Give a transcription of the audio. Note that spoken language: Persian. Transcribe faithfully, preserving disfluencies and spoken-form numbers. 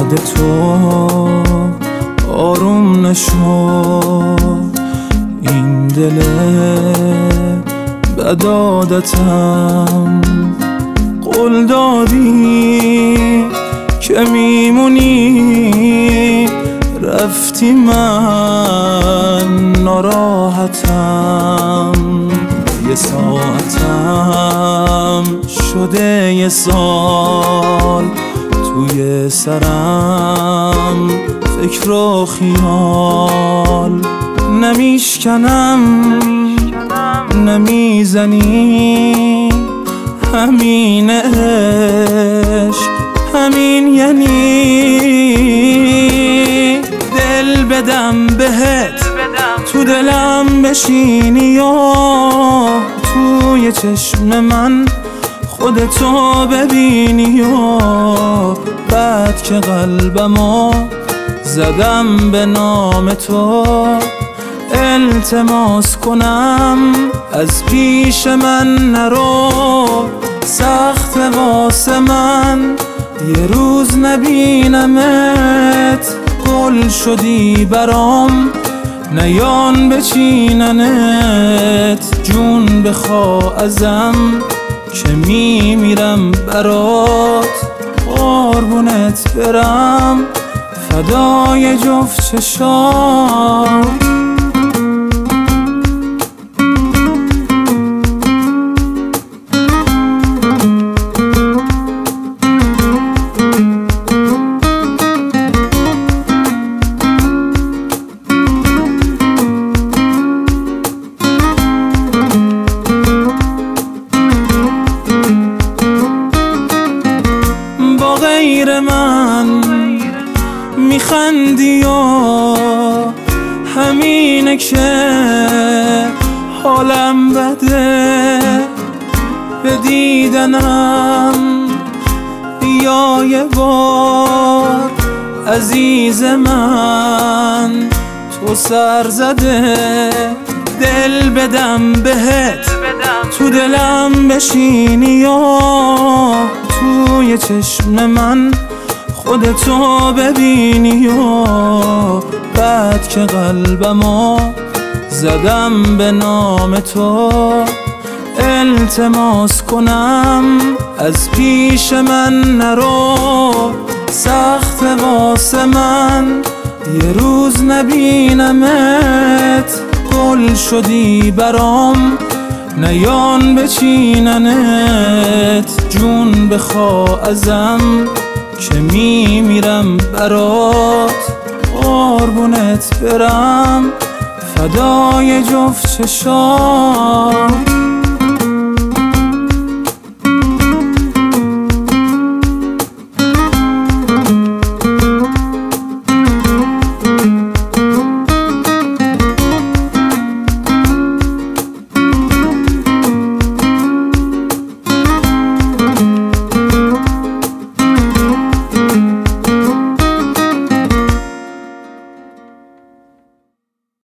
یاد تو آروم نشد این دل بد عادتم. قول دادی که میمونی، رفتی من ناراحتم. یه ساعتم شده یه سال توی سرم، فکر و خیال نمیشکنم نمیزنی. همین عشق همین یعنی دل بدم بهت، تو دلم بشینی یا توی چشم من خودتو ببینی. یا بعد که قلبمو زدم به نام تو، التماس کنم از پیش من نرو. سخت واسه من یه روز نبینمت، گل شدی برام نیان بچیننت. جون بخوا ازم که میمیرم برات، قربونت برم فدای جفت چشام. غیر من میخندی و همینه که حالم بده. به دیدنم یا یه بار عزیز من تو سر زده. دل بدم بهت، تو دلم بشینی یا توی چشم من خودتو ببینی. یا بعد که قلبمو زدم به نام تو، التماس کنم از پیش من نرو. سخت واسه من یه روز نبینمت، گل شدی برام نیان بچیننت. جون بخوا ازم که میمیرم برات، قربونت برم فدای جفت چشام.